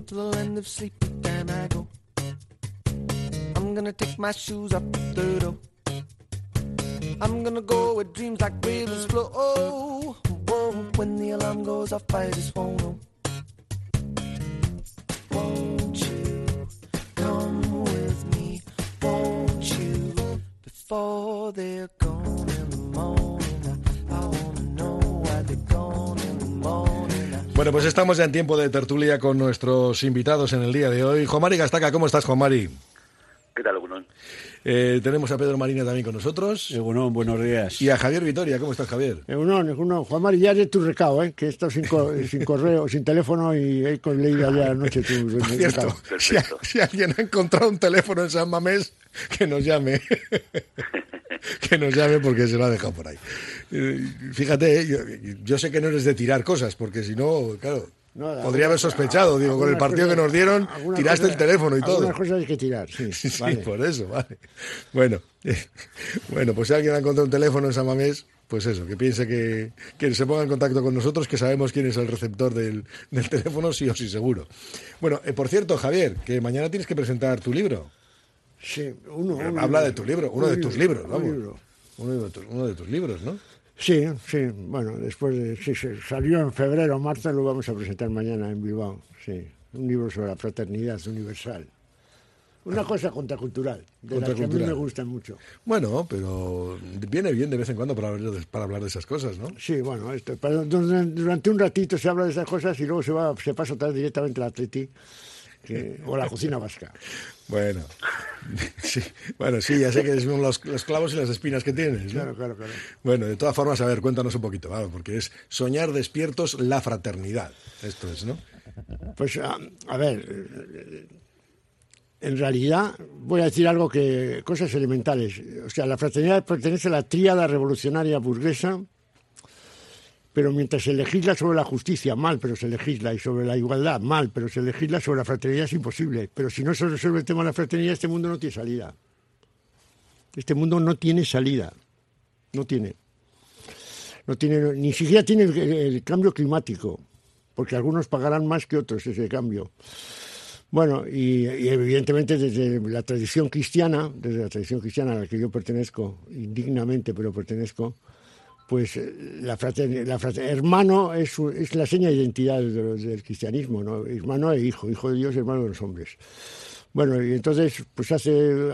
to the land of sleep, then I go. I'm gonna take my shoes off the door. I'm gonna go where dreams like rivers flow. Oh, when the alarm goes off, I just won't know. Won't you come with me? Won't you? Before they're gone in the morning, I wanna know why they're gone in the morning. Bueno, pues estamos ya en tiempo de tertulia con nuestros invitados en el día de hoy. Juan Mari Gastaca, ¿cómo estás, Juan Mari? ¿Qué tal, Egunon? Tenemos a Pedro Marina también con nosotros. Egunon, buenos días. Y a Javier Vitoria, ¿cómo estás, Javier? Egunon. Juan Mari, ya de tu recado, que estás sin correo, sin teléfono y he leído ayer anoche tu Cierto. Si alguien ha encontrado un teléfono en San Mamés, que nos llame. Que nos llame porque se lo ha dejado por ahí. Fíjate, yo sé que no eres de tirar cosas, porque si no, claro... No, podría haber sospechado, digo, con el partido que nos dieron, tiraste el teléfono y todo. Algunas cosas hay que tirar, sí. Sí, vale. Por eso, vale. Bueno, pues si alguien ha encontrado un teléfono en San Mamés, pues eso, que piense que se ponga en contacto con nosotros, que sabemos quién es el receptor del teléfono, sí o sí, seguro. Bueno, por cierto, Javier, que mañana tienes que presentar tu libro. Sí, Habla de tu libro, uno de tus libros, vamos. Uno de tus libros, ¿no? Sí, bueno, después de... salió en febrero o marzo, lo vamos a presentar mañana en Bilbao, sí. Un libro sobre la fraternidad universal. Una cosa contracultural, de la que a mí me gusta mucho. Bueno, pero viene bien de vez en cuando para hablar de esas cosas, ¿no? Sí, bueno, durante un ratito se habla de esas cosas y luego se pasa otra vez directamente al Atleti. O la cocina vasca. Bueno, sí, ya sé que son los clavos y las espinas que tienes, ¿no? Claro. Bueno, de todas formas, a ver, cuéntanos un poquito, ¿vale? Porque es soñar despiertos la fraternidad. Esto es, ¿no? Pues, a ver, en realidad voy a decir cosas elementales. O sea, la fraternidad pertenece a la tríada revolucionaria burguesa, pero mientras se legisla sobre la justicia, mal, pero se legisla, y sobre la igualdad, mal, pero se legisla, sobre la fraternidad es imposible. Pero si no se resuelve el tema de la fraternidad, este mundo no tiene salida. Este mundo no tiene salida. No tiene, ni siquiera tiene el cambio climático, porque algunos pagarán más que otros ese cambio. Bueno, y evidentemente desde la tradición cristiana a la que yo pertenezco, indignamente, pero pertenezco, pues hermano es la seña de identidad del cristianismo, ¿no? Hermano e hijo de Dios, hermano de los hombres. Bueno, y entonces, pues un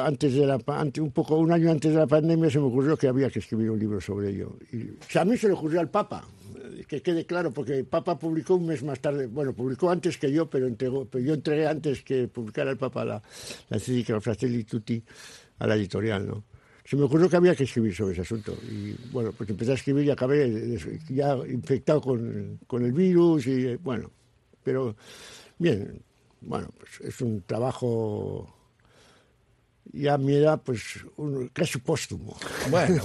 año antes de la pandemia se me ocurrió que había que escribir un libro sobre ello. Y a mí se le ocurrió al Papa, que quede claro, porque el Papa publicó un mes más tarde, bueno, publicó antes que yo, pero yo entregué antes que publicara el Papa la encíclica Fratelli Tutti a la editorial, ¿no? Se me ocurrió que había que escribir sobre ese asunto. Y bueno, pues empecé a escribir y acabé ya infectado con el virus y bueno, pero bien, bueno, pues es un trabajo ya a mi edad, pues casi póstumo. Bueno.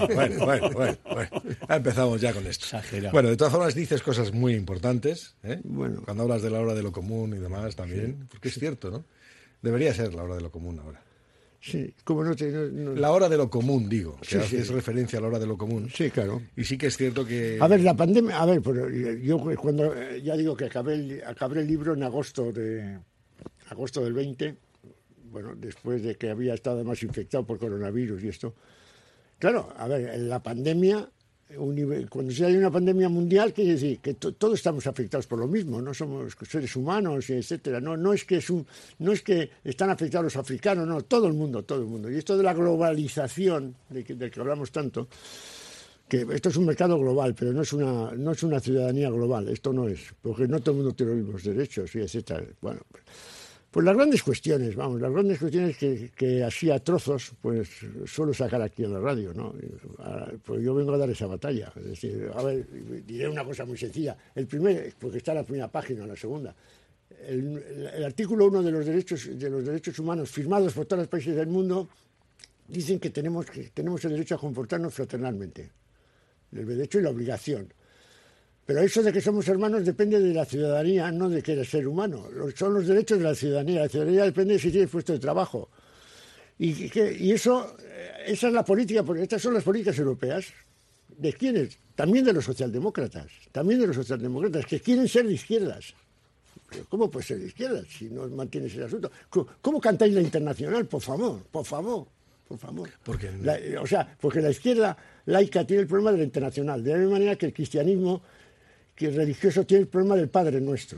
Empezamos ya con esto. Exagerado. Bueno, de todas formas dices cosas muy importantes, ¿eh? Bueno. Cuando hablas de la hora de lo común y demás también, sí. Porque es cierto, ¿no? Debería ser la hora de lo común ahora. Sí, como no. La hora de lo común, digo, que sí, haces referencia a la hora de lo común. Sí, claro. Y sí que es cierto que... A ver, la pandemia... A ver, yo cuando... Ya digo que acabé el libro en agosto del 20, bueno, después de que había estado además infectado por coronavirus y esto. Claro, a ver, en la pandemia... Cuando se hay una pandemia mundial, quiere decir que todos estamos afectados por lo mismo, no somos seres humanos, etcétera. No es que están afectados los africanos, no, todo el mundo. Y esto de la globalización del que hablamos tanto, que esto es un mercado global, pero no es una ciudadanía global, esto no es, porque no todo el mundo tiene los mismos derechos, y etcétera. Bueno, pues las grandes cuestiones que así a trozos, pues suelo sacar aquí en la radio, ¿no? Pues yo vengo a dar esa batalla. Es decir, a ver, diré una cosa muy sencilla. Porque está en la primera página, en la segunda. El artículo 1 de los derechos humanos firmados por todos los países del mundo dicen que tenemos el derecho a comportarnos fraternalmente. El derecho y la obligación. Pero eso de que somos hermanos depende de la ciudadanía, no de que eres ser humano. Son los derechos de la ciudadanía. La ciudadanía depende de si tienes puesto de trabajo. Y esa es la política, porque estas son las políticas europeas. ¿De quiénes? También de los socialdemócratas, que quieren ser de izquierdas. ¿Cómo puede ser de izquierda si no mantienes el asunto? ¿Cómo cantáis la Internacional? Por favor. Porque Porque la izquierda laica tiene el problema de la Internacional, de la misma manera que el cristianismo que el religioso tiene el problema del Padre Nuestro.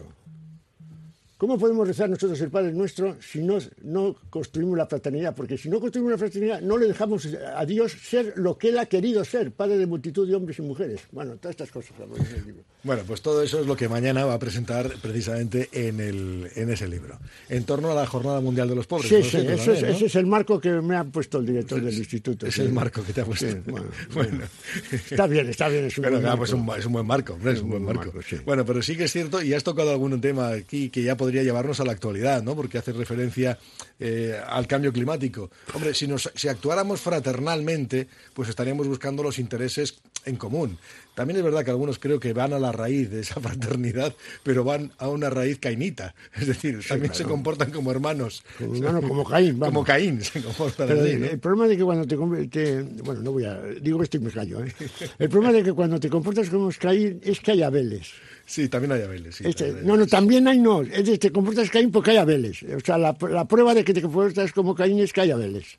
¿Cómo podemos rezar nosotros el Padre Nuestro si no construimos la fraternidad? Porque si no construimos la fraternidad, no le dejamos a Dios ser lo que Él ha querido ser, Padre de multitud de hombres y mujeres. Bueno, todas estas cosas en el libro. Bueno, pues todo eso es lo que mañana va a presentar precisamente en ese libro. En torno a la Jornada Mundial de los Pobres. Sí, ese es el marco que me ha puesto el director del instituto. Es el marco que te ha puesto. Sí, bueno. Está bien, es un buen marco. Pues es un buen marco, hombre, es un buen marco. Sí. Bueno, pero sí que es cierto, y has tocado algún tema aquí que ya podría llevarnos a la actualidad, ¿no? Porque hace referencia al cambio climático. Hombre, si actuáramos fraternalmente, pues estaríamos buscando los intereses en común. También es verdad que algunos creo que van a la raíz de esa fraternidad, pero van a una raíz cainita. Es decir, también se comportan como hermanos. Como Caín, vamos. Como Caín se comportan. Pero así, ¿no? el problema de que cuando bueno, no voy a... Digo esto y me callo, ¿eh? El problema de que cuando te comportas como Caín es que hay Abeles. Sí, también hay Abeles. Sí, también hay no. Es decir, te comportas Caín porque hay Abeles. O sea, la prueba de que te comportas como Caín es que hay Abeles.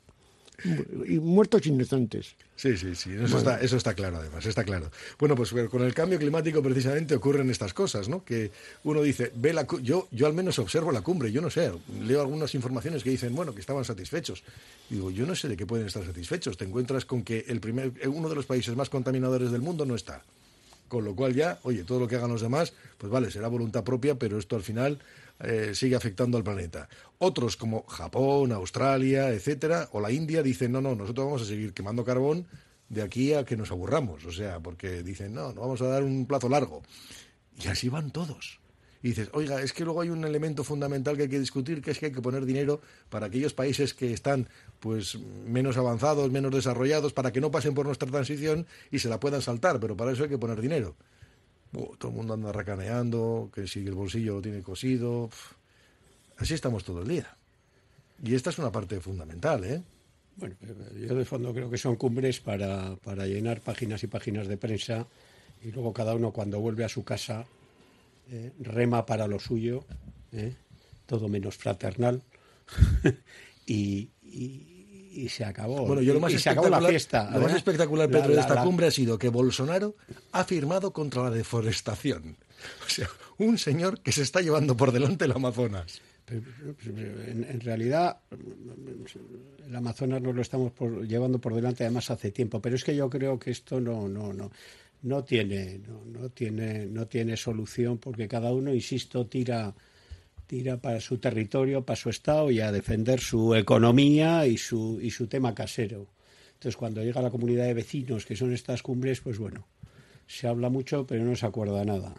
Y muertos inocentes. Sí, eso está claro, además, está claro. Bueno, pues con el cambio climático precisamente ocurren estas cosas, ¿no? Que uno dice, yo al menos observo la cumbre, yo no sé, leo algunas informaciones que dicen, bueno, que estaban satisfechos. Digo, yo no sé de qué pueden estar satisfechos. Te encuentras con que uno de los países más contaminadores del mundo no está. Con lo cual ya, oye, todo lo que hagan los demás, pues vale, será voluntad propia, pero esto al final sigue afectando al planeta. Otros como Japón, Australia, etcétera, o la India dicen, no, nosotros vamos a seguir quemando carbón de aquí a que nos aburramos. O sea, porque dicen, no vamos a dar un plazo largo. Y así van todos. Y dices, oiga, es que luego hay un elemento fundamental que hay que discutir, que es que hay que poner dinero para aquellos países que están pues menos avanzados, menos desarrollados, para que no pasen por nuestra transición y se la puedan saltar, pero para eso hay que poner dinero. Todo el mundo anda racaneando, que si el bolsillo lo tiene cosido. Así estamos todo el día. Y esta es una parte fundamental, ¿eh? Bueno, yo de fondo creo que son cumbres para llenar páginas y páginas de prensa y luego cada uno cuando vuelve a su casa rema para lo suyo, todo menos fraternal y se acabó. Bueno, yo lo más se acabó la fiesta. Lo más espectacular, Pedro, de esta cumbre ha sido que Bolsonaro ha firmado contra la deforestación. O sea, un señor que se está llevando por delante el Amazonas. En realidad, el Amazonas nos lo estamos llevando por delante además hace tiempo, pero es que yo creo que esto no tiene solución porque cada uno, insisto, tira para su territorio, para su estado y a defender su economía y su tema casero. Entonces, cuando llega la comunidad de vecinos, que son estas cumbres, pues bueno, se habla mucho, pero no se acuerda nada.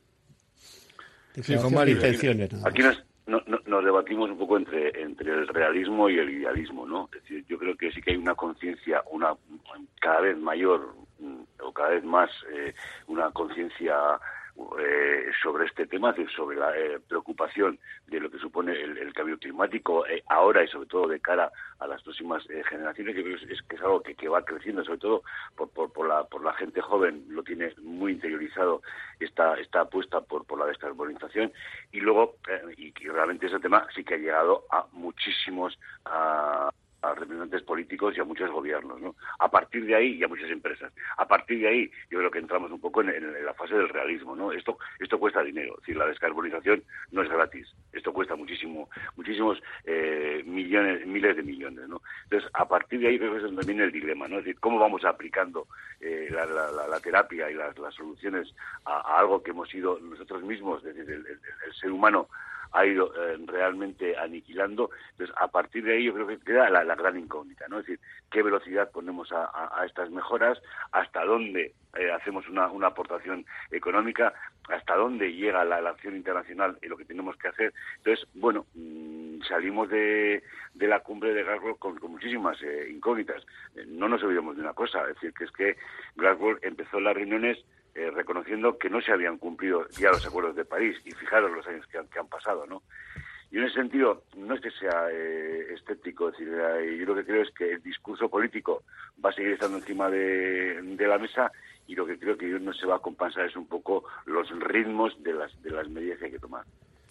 Intenciones, nada. Aquí nos debatimos un poco entre el realismo y el idealismo, ¿no? Es decir, yo creo que sí que hay una conciencia, cada vez mayor o cada vez más una conciencia sobre este tema, es decir, sobre la preocupación de lo que supone el cambio climático ahora y sobre todo de cara a las próximas generaciones. Yo creo que es algo que va creciendo, sobre todo por la gente joven, lo tiene muy interiorizado esta apuesta por la descarbonización, y luego y realmente ese tema sí que ha llegado a muchísimos a representantes políticos y a muchos gobiernos, ¿no? A partir de ahí, y a muchas empresas. A partir de ahí, yo creo que entramos un poco en la fase del realismo, ¿no? Esto cuesta dinero, es decir, la descarbonización no es gratis. Esto cuesta muchísimos millones, miles de millones, ¿no? Entonces, a partir de ahí creo que eso también es el dilema, ¿no? Es decir, cómo vamos aplicando la terapia y las soluciones a algo que hemos sido nosotros mismos, es decir, el ser humano ha ido realmente aniquilando. Entonces, a partir de ahí yo creo que queda la gran incógnita, ¿no? Es decir, qué velocidad ponemos a estas mejoras, hasta dónde hacemos una aportación económica, hasta dónde llega la acción internacional y lo que tenemos que hacer. Entonces, bueno, salimos de la cumbre de Glasgow con muchísimas incógnitas. No nos olvidemos de una cosa, es decir, que es que Glasgow empezó las reuniones reconociendo que no se habían cumplido ya los acuerdos de París, y fijaros los años que han pasado, ¿no? Y en ese sentido, no es que sea escéptico, es decir, yo lo que creo es que el discurso político va a seguir estando encima de la mesa, y lo que creo que no se va a compensar es un poco los ritmos de las medidas que hay que tomar.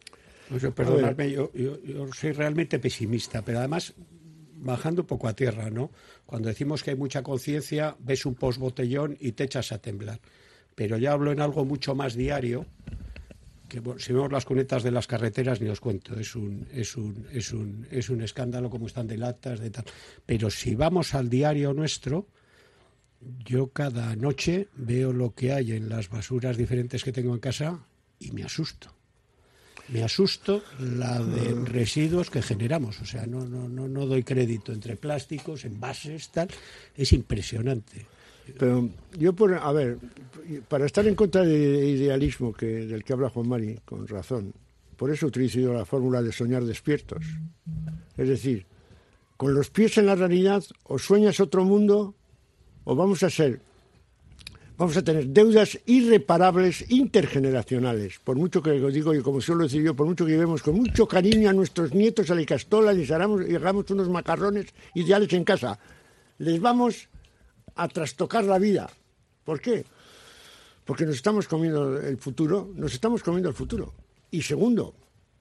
Perdonadme, yo soy realmente pesimista, pero además bajando un poco a tierra, ¿no? Cuando decimos que hay mucha conciencia, ves un post-botellón y te echas a temblar. Pero ya hablo en algo mucho más diario, que bueno, si vemos las cunetas de las carreteras ni os cuento, es un escándalo como están de latas, de tal. Pero si vamos al diario nuestro, yo cada noche veo lo que hay en las basuras diferentes que tengo en casa y me asusto. Me asusto la de residuos que generamos. O sea, no doy crédito entre plásticos, envases, tal. Es impresionante. Pero yo, para estar en contra del idealismo del que habla Juan Mari, con razón, por eso utilizo yo la fórmula de soñar despiertos. Es decir, con los pies en la realidad, o sueñas otro mundo, o vamos a tener deudas irreparables intergeneracionales. Por mucho que os digo, y como suelo decir yo, por mucho que llevemos con mucho cariño a nuestros nietos a la Icastola y hagamos unos macarrones ideales en casa, les vamos a trastocar la vida. ¿Por qué? Porque nos estamos comiendo el futuro. Y segundo,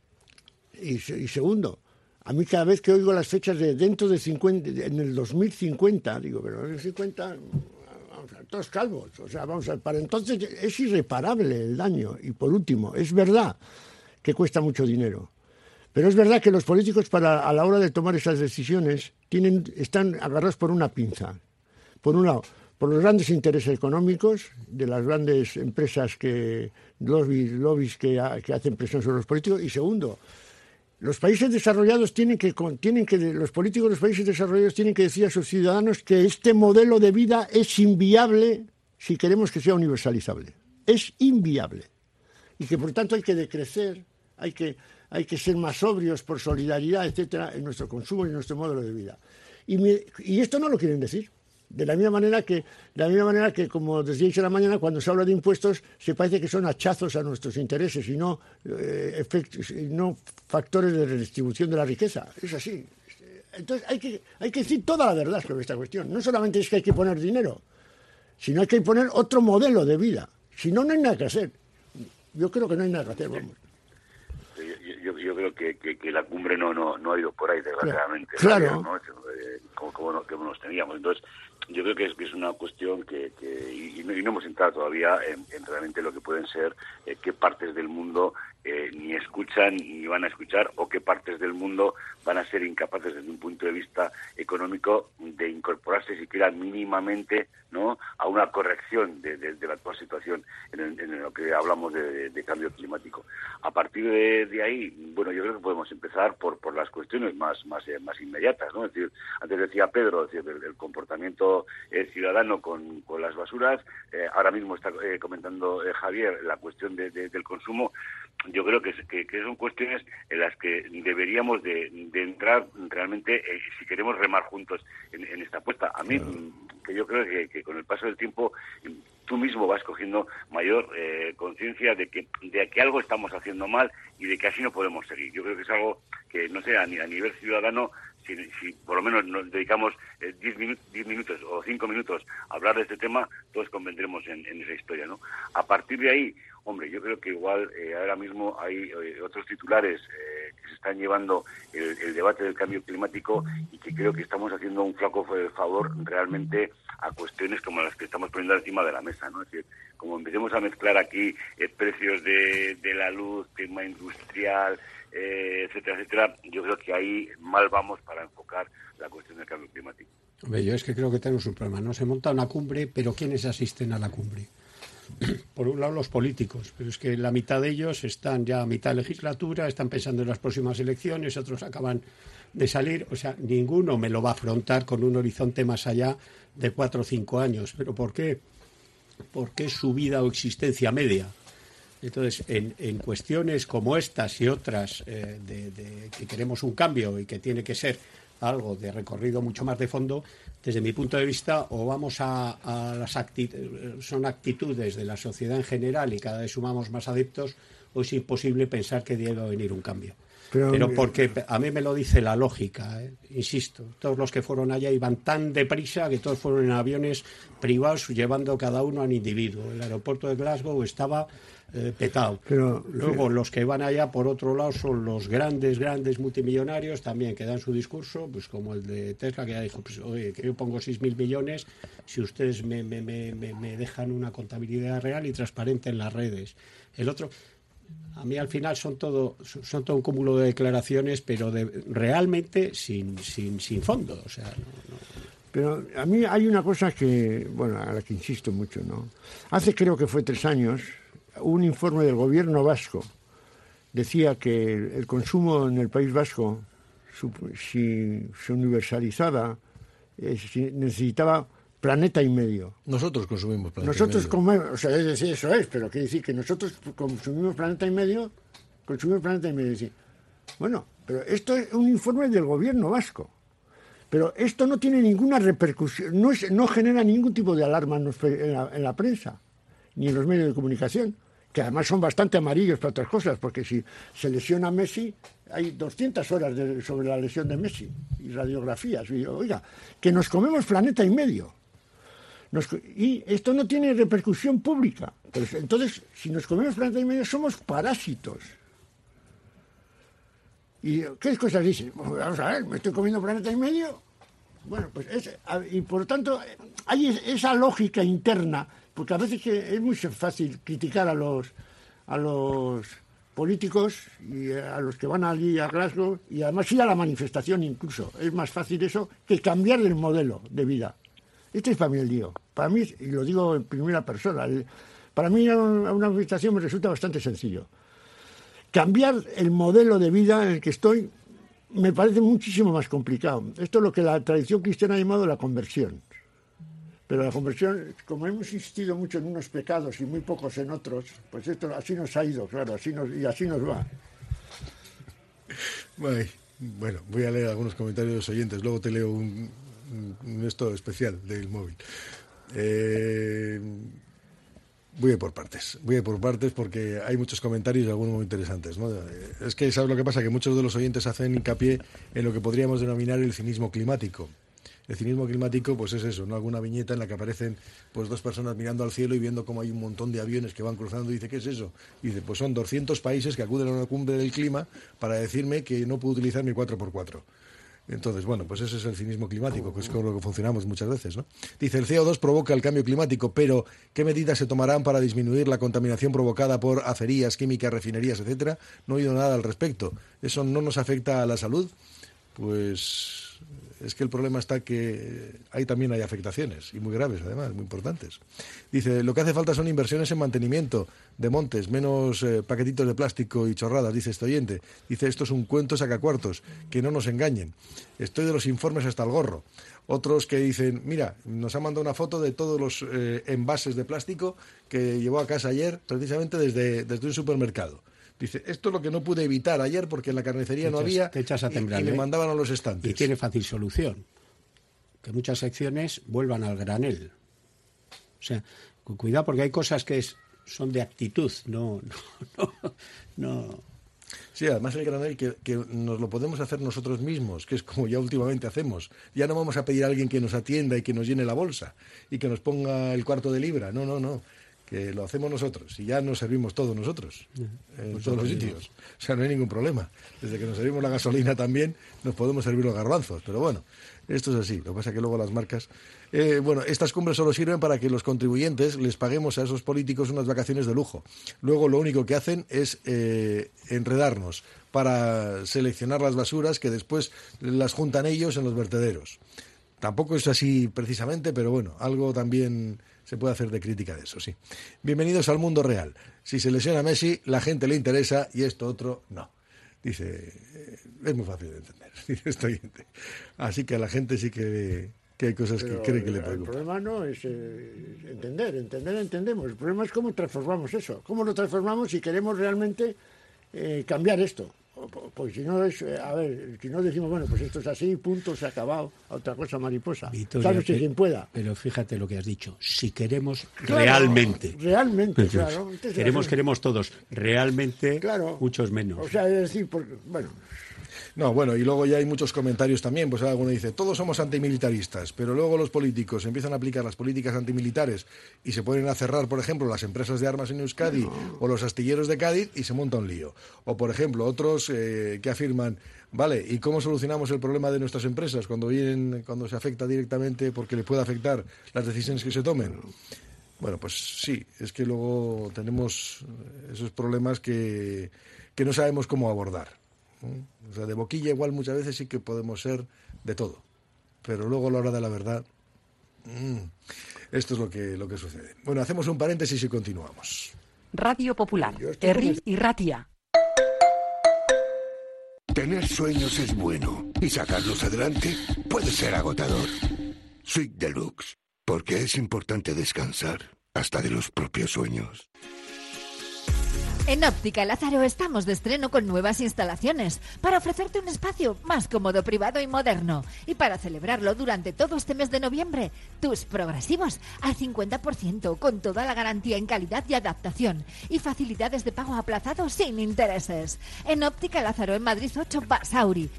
a mí cada vez que oigo las fechas de dentro de 50, en el 2050, digo, pero en el 50 vamos a ver, todos calvos. O sea, vamos a ver, para entonces es irreparable el daño. Y por último, es verdad que cuesta mucho dinero. Pero es verdad que los políticos a la hora de tomar esas decisiones están agarrados por una pinza. Por un lado, por los grandes intereses económicos de las grandes empresas lobbies que hacen presión sobre los políticos. Y segundo, los países desarrollados los políticos de los países desarrollados tienen que decir a sus ciudadanos que este modelo de vida es inviable si queremos que sea universalizable. Es inviable. Y que por tanto hay que decrecer, hay que ser más sobrios por solidaridad, etcétera, en nuestro consumo y en nuestro modelo de vida. Y esto no lo quieren decir. De la misma manera que, como decíais en la mañana, cuando se habla de impuestos, se parece que son hachazos a nuestros intereses y no factores de redistribución de la riqueza. Es así. Entonces hay que decir toda la verdad sobre esta cuestión. No solamente es que hay que poner dinero, sino hay que poner otro modelo de vida. Si no, no hay nada que hacer. Yo creo que no hay nada que hacer, vamos. Yo creo que la cumbre no ha ido por ahí, desgraciadamente. Claro. ¿No? Como nos teníamos. Entonces, yo creo que es una cuestión y no hemos entrado todavía en realmente lo que pueden ser qué partes del mundo ni escuchan ni van a escuchar, o qué partes del mundo van a ser incapaces desde un punto de vista económico de incorporarse siquiera mínimamente, ¿no?, a una corrección de la actual situación en lo que hablamos de cambio climático. A partir de ahí, bueno, yo creo que podemos empezar por las cuestiones más inmediatas, ¿no? Es decir, antes decía Pedro, es decir, el comportamiento ciudadano con las basuras. Ahora mismo está comentando Javier la cuestión del consumo. Yo creo que son cuestiones en las que deberíamos de entrar realmente si queremos remar juntos en esta apuesta. A mí, que yo creo que con el paso del tiempo tú mismo vas cogiendo mayor conciencia de que algo estamos haciendo mal y de que así no podemos seguir. Yo creo que es algo que, no sé, a nivel ciudadano, si por lo menos nos dedicamos 10 minutos o 5 minutos a hablar de este tema, todos convendremos en esa historia, ¿no? A partir de ahí, hombre, yo creo que igual ahora mismo hay otros titulares que se están llevando el debate del cambio climático, y que creo que estamos haciendo un flaco favor realmente a cuestiones como las que estamos poniendo encima de la mesa, ¿no? Es decir, como empecemos a mezclar aquí precios de la luz, tema industrial, etcétera, etcétera, yo creo que ahí mal vamos para enfocar la cuestión del cambio climático. Hombre, yo es que creo que tenemos un problema. No se monta una cumbre, pero ¿quiénes asisten a la cumbre? Por un lado los políticos, pero es que la mitad de ellos están ya a mitad de legislatura, están pensando en las próximas elecciones, otros acaban de salir, o sea, ninguno me lo va a afrontar con un horizonte más allá de 4 o 5 años. ¿Pero por qué? Porque es su vida o existencia media. Entonces, en cuestiones como estas y otras, que queremos un cambio y que tiene que ser algo de recorrido mucho más de fondo, desde mi punto de vista, o vamos a las son actitudes de la sociedad en general y cada vez sumamos más adeptos, o es imposible pensar que debe venir un cambio. Pero porque a mí me lo dice la lógica, insisto. Todos los que fueron allá iban tan deprisa que todos fueron en aviones privados llevando cada uno al individuo. El aeropuerto de Glasgow estaba petado. Pero, luego los que van allá por otro lado son los grandes multimillonarios también que dan su discurso, pues como el de Tesla, que ya dijo, pues oye, que yo pongo 6.000 millones si ustedes me dejan una contabilidad real y transparente en las redes. El otro, a mí al final son todo un cúmulo de declaraciones, pero realmente sin fondo. O sea, no. Pero a mí hay una cosa que, bueno, a la que insisto mucho, ¿no? Hace creo que fue 3 años, un informe del gobierno vasco decía que el consumo en el País Vasco, si se universalizaba, necesitaba planeta y medio. Nosotros consumimos planeta Nosotros y medio. comemos, o sea, es decir, eso es, pero quiere decir que nosotros consumimos planeta y medio. Decir, bueno, pero esto es un informe del gobierno vasco. Pero esto no tiene ninguna repercusión, no genera ningún tipo de alarma en la prensa, ni en los medios de comunicación, que además son bastante amarillos para otras cosas, porque si se lesiona Messi, hay 200 horas sobre la lesión de Messi, y radiografías. Y, oiga, que nos comemos planeta y medio. Y esto no tiene repercusión pública. Entonces, si nos comemos planeta y medio, somos parásitos. ¿Y qué cosas dicen? Bueno, vamos a ver, ¿me estoy comiendo planeta y medio? Bueno, pues y por lo tanto hay esa lógica interna, porque a veces es muy fácil criticar a los políticos y a los que van allí a Glasgow, y además ir a la manifestación incluso. Es más fácil eso que cambiar el modelo de vida. Este es para mí el lío. Para mí, y lo digo en primera persona, para mí a una manifestación me resulta bastante sencillo. Cambiar el modelo de vida en el que estoy me parece muchísimo más complicado. Esto es lo que la tradición cristiana ha llamado la conversión. Pero la conversión, como hemos insistido mucho en unos pecados y muy pocos en otros, pues esto así nos ha ido, claro, así nos va. Bueno, voy a leer algunos comentarios de los oyentes, luego te leo un esto especial del móvil. Voy a ir por partes porque hay muchos comentarios y algunos muy interesantes, ¿no? Es que, ¿sabes lo que pasa? Que muchos de los oyentes hacen hincapié en lo que podríamos denominar el cinismo climático. El cinismo climático, pues es eso, ¿no? Alguna viñeta en la que aparecen pues 2 personas mirando al cielo y viendo cómo hay un montón de aviones que van cruzando y dice, ¿qué es eso? Y dice, pues son 200 países que acuden a una cumbre del clima para decirme que no puedo utilizar mi 4x4. Entonces, bueno, pues ese es el cinismo climático, que es con lo que funcionamos muchas veces, ¿no? Dice, el CO2 provoca el cambio climático, pero ¿qué medidas se tomarán para disminuir la contaminación provocada por acerías, químicas, refinerías, etcétera? No he oído nada al respecto. ¿Eso no nos afecta a la salud? Pues es que el problema está que ahí también hay afectaciones, y muy graves además, muy importantes. Dice, lo que hace falta son inversiones en mantenimiento de montes, menos paquetitos de plástico y chorradas, dice este oyente. Dice, esto es un cuento sacacuartos, que no nos engañen. Estoy de los informes hasta el gorro. Otros que dicen, mira, nos ha mandado una foto de todos los envases de plástico que llevó a casa ayer, precisamente desde un supermercado. Dice, esto es lo que no pude evitar ayer porque en la carnicería no había te echas a temblar, y me mandaban a los estantes. Y tiene fácil solución. Que muchas secciones vuelvan al granel. O sea, cuidado porque hay cosas que son de actitud, no. Sí, además el granel que nos lo podemos hacer nosotros mismos, que es como ya últimamente hacemos. Ya no vamos a pedir a alguien que nos atienda y que nos llene la bolsa y que nos ponga el cuarto de libra. No. Que lo hacemos nosotros y ya nos servimos todos nosotros en todos los sitios. O sea, no hay ningún problema. Desde que nos servimos la gasolina también nos podemos servir los garbanzos. Pero bueno, esto es así. Lo que pasa es que luego las marcas... estas cumbres solo sirven para que los contribuyentes les paguemos a esos políticos unas vacaciones de lujo. Luego lo único que hacen es enredarnos para seleccionar las basuras que después las juntan ellos en los vertederos. Tampoco es así precisamente, pero bueno, algo también se puede hacer de crítica de eso, sí. Bienvenidos al mundo real. Si se lesiona a Messi, la gente le interesa y esto otro no. Dice, es muy fácil de entender, dice este oyente. Así que a la gente sí que hay cosas que cree que le preocupan. El problema no es entendemos. El problema es cómo transformamos eso. Cómo lo transformamos si queremos realmente cambiar esto. Pues si no es, a ver, si no decimos, bueno, pues esto es así, punto, se ha acabado, otra cosa mariposa. Victoria, Claro, si quien pueda. Pero fíjate lo que has dicho, si queremos Claro, realmente. Realmente, Pues, claro. Entonces, queremos todos, realmente claro, muchos menos. O sea, es decir, bueno... No, bueno, y luego ya hay muchos comentarios también, pues alguno dice, todos somos antimilitaristas, pero luego los políticos empiezan a aplicar las políticas antimilitares y se ponen a cerrar, por ejemplo, las empresas de armas en Euskadi o los astilleros de Cádiz y se monta un lío. O, por ejemplo, otros que afirman, vale, ¿y cómo solucionamos el problema de nuestras empresas cuando se afecta directamente porque le puede afectar las decisiones que se tomen? Bueno, pues sí, es que luego tenemos esos problemas que no sabemos cómo abordar. O sea, de boquilla igual muchas veces sí que podemos ser de todo, pero luego a la hora de la verdad, esto es lo que sucede. Bueno, hacemos un paréntesis y continuamos. Radio Popular, Herri y Ratia. Tener sueños es bueno y sacarlos adelante puede ser agotador. Suite Deluxe, porque es importante descansar hasta de los propios sueños. En Óptica Lázaro estamos de estreno con nuevas instalaciones para ofrecerte un espacio más cómodo, privado y moderno. Y para celebrarlo durante todo este mes de noviembre, tus progresivos al 50% con toda la garantía en calidad y adaptación y facilidades de pago aplazado sin intereses. En Óptica Lázaro en Madrid 8 Basauri.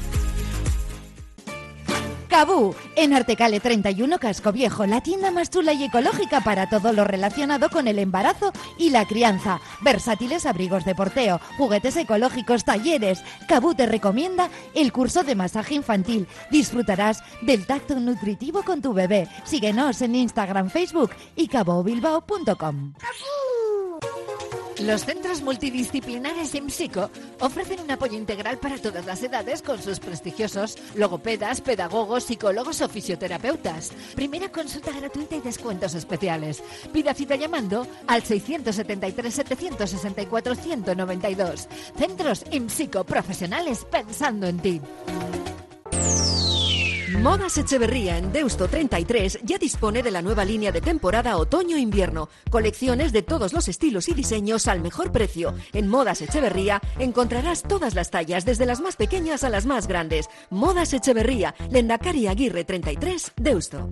Cabú, en Artecale 31 Casco Viejo, la tienda más chula y ecológica para todo lo relacionado con el embarazo y la crianza. Versátiles abrigos de porteo, juguetes ecológicos, talleres. Cabú te recomienda el curso de masaje infantil. Disfrutarás del tacto nutritivo con tu bebé. Síguenos en Instagram, Facebook y cabobilbao.com. Los centros multidisciplinares IMSICO ofrecen un apoyo integral para todas las edades con sus prestigiosos logopedas, pedagogos, psicólogos o fisioterapeutas. Primera consulta gratuita y descuentos especiales. Pida cita llamando al 673-764-192. Centros IMSICO, profesionales pensando en ti. Modas Echeverría en Deusto 33 ya dispone de la nueva línea de temporada otoño-invierno. Colecciones de todos los estilos y diseños al mejor precio. En Modas Echeverría encontrarás todas las tallas, desde las más pequeñas a las más grandes. Modas Echeverría, Lendakari Aguirre 33, Deusto.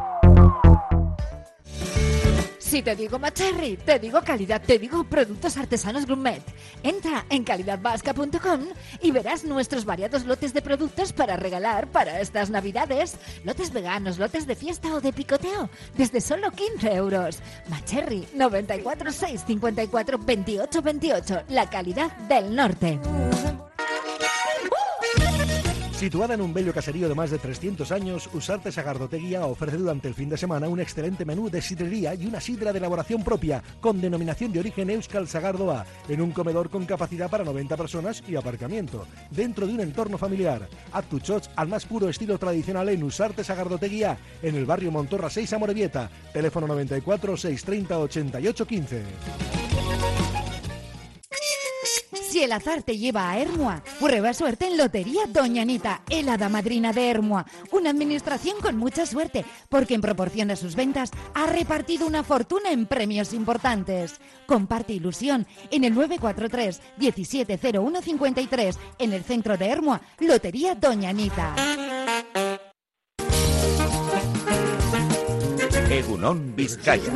Si te digo Macherry, te digo calidad, te digo productos artesanos gourmet. Entra en calidadvasca.com y verás nuestros variados lotes de productos para regalar para estas navidades. Lotes veganos, lotes de fiesta o de picoteo, desde solo 15 euros. Macherry, 94 654 28 28, la calidad del norte. Situada en un bello caserío de más de 300 años, Usarte Sagardoteguía ofrece durante el fin de semana un excelente menú de sidrería y una sidra de elaboración propia, con denominación de origen Euskal Sagardo A, en un comedor con capacidad para 90 personas y aparcamiento, dentro de un entorno familiar. Haz tu choch al más puro estilo tradicional en Usarte Sagardoteguía, en el barrio Montorra 6 Amorebieta, teléfono 94 630 88 15. Si el azar te lleva a Ermua, prueba suerte en Lotería Doña Anita, el hada madrina de Ermua. Una administración con mucha suerte, porque en proporción a sus ventas ha repartido una fortuna en premios importantes. Comparte ilusión en el 943 170153, en el centro de Ermua, Lotería Doña Anita. Egunon Vizcaya.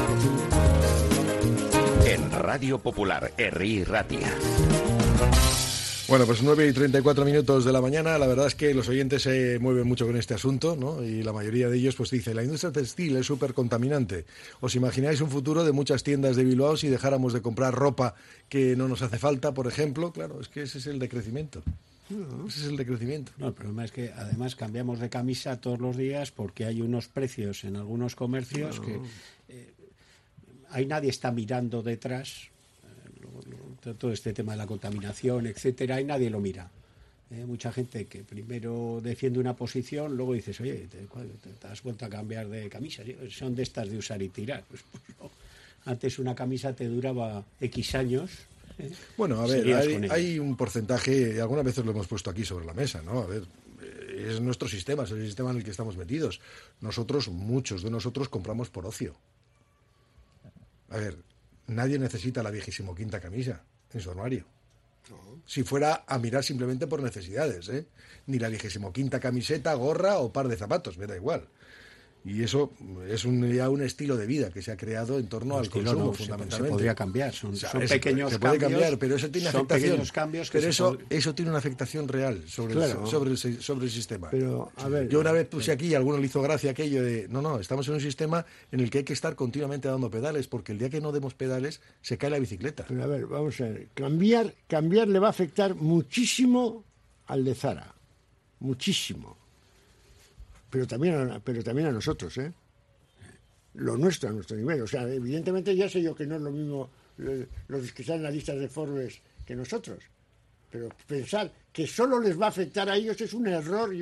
En Radio Popular, Herri Ratia. Bueno, pues 9:34 de la mañana. La verdad es que los oyentes se mueven mucho con este asunto, ¿no? Y la mayoría de ellos pues dice, la industria textil es súper contaminante. ¿Os imagináis un futuro de muchas tiendas de Bilbao si dejáramos de comprar ropa que no nos hace falta, por ejemplo? Claro, es que ese es el decrecimiento. Ese es el decrecimiento. No, el problema es que además cambiamos de camisa todos los días porque hay unos precios en algunos comercios que ahí nadie está mirando detrás todo este tema de la contaminación, etcétera, y nadie lo mira. Mucha gente que primero defiende una posición, luego dices, oye, te has vuelto a cambiar de camisa, son de estas de usar y tirar. Pues no. Antes una camisa te duraba X años. Bueno, a ver, hay un porcentaje, algunas veces lo hemos puesto aquí sobre la mesa, ¿no? A ver, es nuestro sistema, es el sistema en el que estamos metidos. Nosotros, muchos de nosotros, compramos por ocio. A ver, nadie necesita la 25ª camisa en su armario. Si fuera a mirar simplemente por necesidades, ¿eh? Ni la 25ª camiseta, gorra o par de zapatos, me da igual. Y eso es ya un estilo de vida que se ha creado en torno al consumo, fundamentalmente. Se podría cambiar, son pequeños se cambios. Se puede cambiar, pero eso tiene afectación. Pero eso tiene una afectación real sobre el sistema. Pero, a ver, yo una vez puse aquí, a alguno le hizo gracia aquello de, no, estamos en un sistema en el que hay que estar continuamente dando pedales, porque el día que no demos pedales se cae la bicicleta. Pero a ver, vamos a ver, cambiar le va a afectar muchísimo al de Zara, muchísimo. Pero también a nosotros, ¿eh? Lo nuestro, a nuestro nivel. O sea, evidentemente ya sé yo que no es lo mismo los que están en las listas de Forbes que nosotros. Pero pensar que solo les va a afectar a ellos es un error.